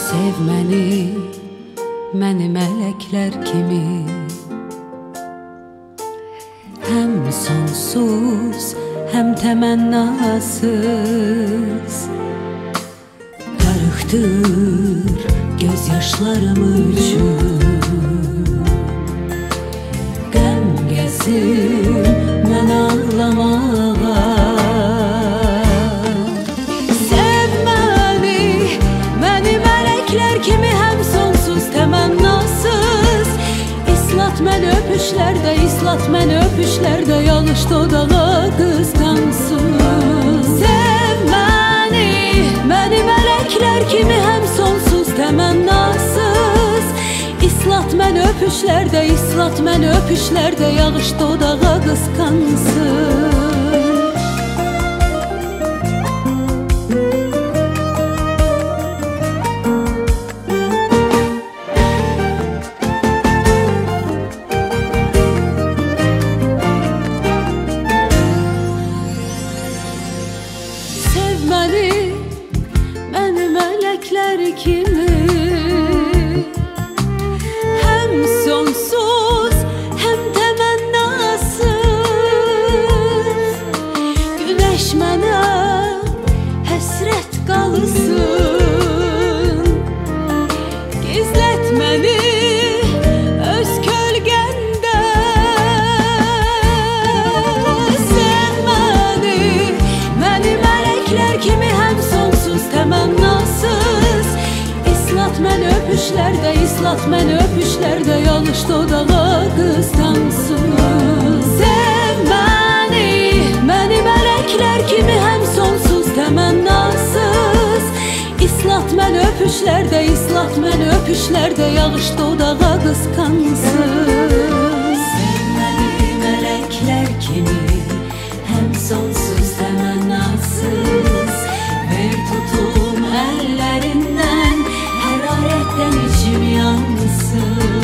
Sevməni, məni mələklər kimi, həm sonsuz, həm təmənnasız. Qarıqdır göz yaşlarım üçün, qəm gəzir mən ağlamağa. Sevməni, məni mələklər kimi, həm sonsuz, təmənnasız. İslat məni öpüşlərdə, islat məni öpüşlərdə, yağış dodağa qısqansın. Sevməni, məni mələklər kimi, həm sonsuz, təmənnasız. İslat məni öpüşlərdə, islat məni öpüşlərdə, yağış dodağa qısqansın. Sevməni, məni mələklər kimi, həm sonsuz, həm təmənnasız. Günəş mənə həsrət qalsın, gizlət məni öz kölgəndə. Sevməni, məni mələklər kimi, həm sonsuz, təmənnasız. İslat məni öpüşlərdə, islat məni öpüşlərdə, yağış dodağa qısqansın. Sevməni, məni mələklər kimi, həm sonsuz, təmənnasız. İslat məni öpüşlərdə, islat məni öpüşlərdə, yağış dodağa qısqansın. Sevməni, mələklər kimi, həm sonsuz, təmənnasız. Ver tutum əllərindən, hərarətdən içim yansın.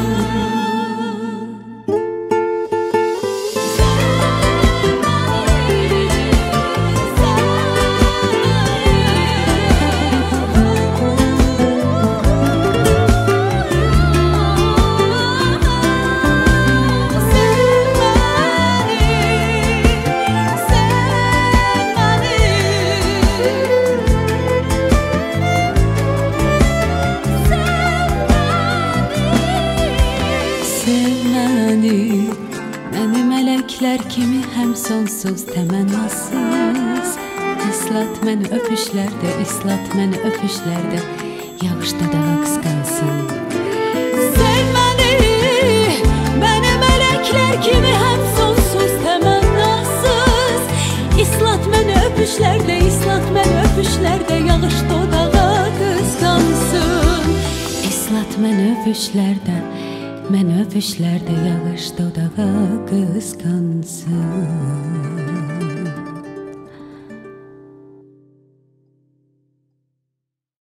Sevməni, məni mələklər kimi, həm sonsuz, təmənnasız. İslat məni öpüşlərdə, islat məni öpüşlərdə, yağış dodağa qısqansın. Sevməni, məni mələklər kimi, həm sonsuz, təmənnasız. İslat məni öpüşlərdə, islat məni öpüşlərdə, yağış dodağa qısqansın. İslat məni öpüşlərdə, mən öpüşlərdə, yağış dodağa qısqansın.